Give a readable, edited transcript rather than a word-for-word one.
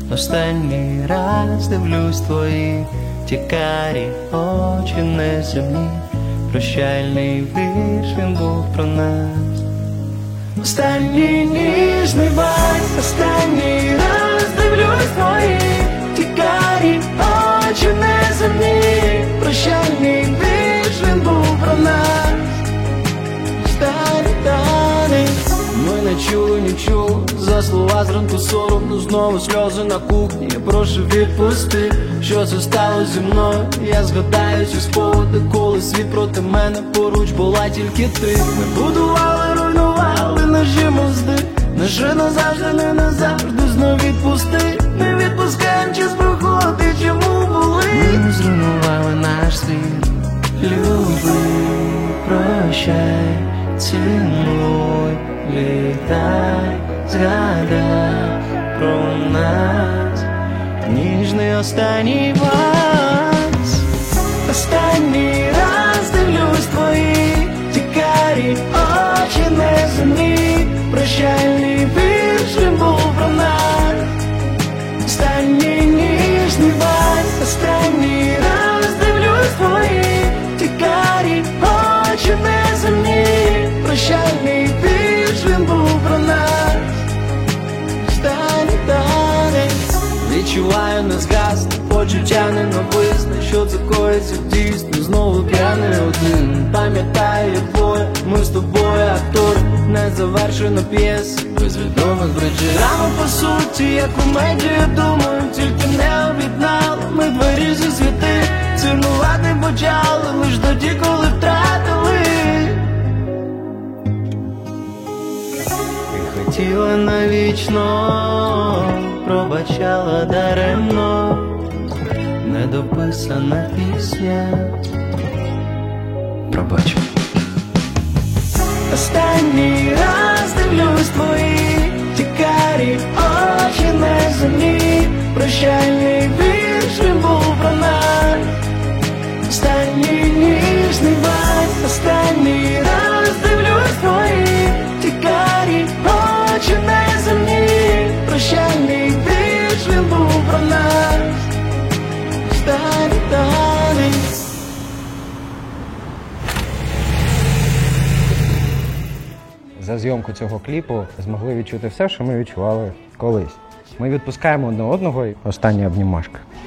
Останній раз дивлюсь твої ті карі очі неземні. Прощальний вірш, він був про нас. Останній ніжний бай, останній раз дивлюсь твої ті карі очі неземні. Прощальний вірш, він був про нас. Останній танець. Ми не чули нічого, за слова зранку соромно, знову сльози на кухні. Я прошу відпусти, що це стало зі мною. Я згадаю ці спогади, коли світ проти мене, поруч була тільки ти. Ми будували, руйнували наші мости, наше назавжди, не назавжди, знов відпусти. Не відпускаєм, час проходить, чому були. Ми зруйнували наш світ. Люби, прощай, цінуй, літай, згадай про нас. Ніжний останній вальс. Останній раз дивлюсь твої ті карі очі неземні. Прощальний вірш, він був про нас. Останній ніжний вальс. Останній раз дивлюсь твої ті карі очі неземні. Прощальний вірш, він був про нас. Останній танець. Відчуваю, не згасне, почуття ненависне, що це коїться дійсно. Знову п'яний один. Пам'ятаю, як двоє, ми з тобою актори, незавершена п'єса, без відомих бриджів. Рано по суті, як комедія, думаю, тільки не об'єднали ми двері зі світи. Цінувати почали лиш тоді, коли втратили. І хотіла навічно, пробачала даремно, недописана пісня. Пробач. Останній раз дивлюсь твої ті карі очі неземні. Прощальний вірш, він був про нас. Останній ніжний вальс. Останній раз дивлюсь твої ті карі очі неземні. Прощальний вірш, він був про нас. Останній танець. За зйомку цього кліпу змогли відчути все, що ми відчували колись. Ми відпускаємо одне одного і остання обнімашка.